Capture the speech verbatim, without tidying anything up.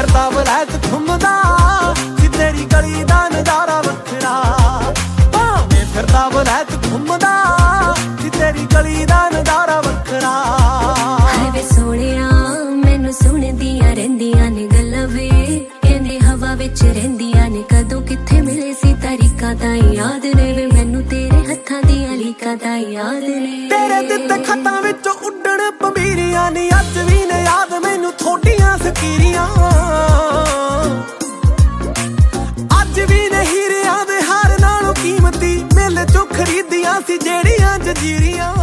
ਫਿਰਦਾ ਵਲੈਤ ਘੁੰਮਦਾ ਸੀ ਤੇਰੀ ਗਲੀ ਦਾ ਨਜ਼ਾਰਾ ਵੱਖਰਾ ਭਾਵੇਂ ਫਿਰਦਾ ਵਲੈਤ ਘੁੰਮਦਾ ਸੀ ਤੇਰੀ ਗਲੀ ਦਾ ਨਜ਼ਾਰਾ ਵੱਖਰਾ ਹਾਏ ਵੇ ਸੋਹਣਿਆ ਮੈਨੂੰ ਸੁਣਦੀਆਂ ਰਹਿੰਦੀਆਂ ਨੇ ਗੱਲਾਂ ਵੇ ਕਹਿੰਦੇ ਹਵਾ ਵਿੱਚ ਰਹਿੰਦੀਆਂ ਨੇ ਕਦੋਂ ਕਿੱਥੇ ਮਿਲੇ ਸੀ ਤਾਰੀਕਾਂ ਤਾਂ ਯਾਦ ਨੇ ਵੇ ਮੈਨੂੰ ਤੇਰੇ ਹੱਥਾਂ ਦੀਆਂ ਲੀਕਾਂ ਤਾਂ ਯਾਦ ਨੇ ਤੇਰੇ ਦਿੱਤੇ ਖੱਤਾਂ ਵਿੱਚੋਂ ਉੱਡਣ ਪੰਬੀਰੀਆਂ ਨੀ ਅੱਜ ਵੀ ਨੇ ਯਾਦ ਮੈਨੂੰ ਥੋਡੀਆਂ ਸਕੀਰੀਆਂ ਅੱਜ ਵੀ ਨੇ ਹੀਰਿਆਂ ਦੇ ਹਾਰ ਨਾਲੋਂ ਕੀਮਤੀ ਮੇਲੇ ਚੋਂ ਖਰੀਦੀਆਂ ਸੀ ਜਿਹੜੀਆਂ ਜਜੀਰੀਆਂ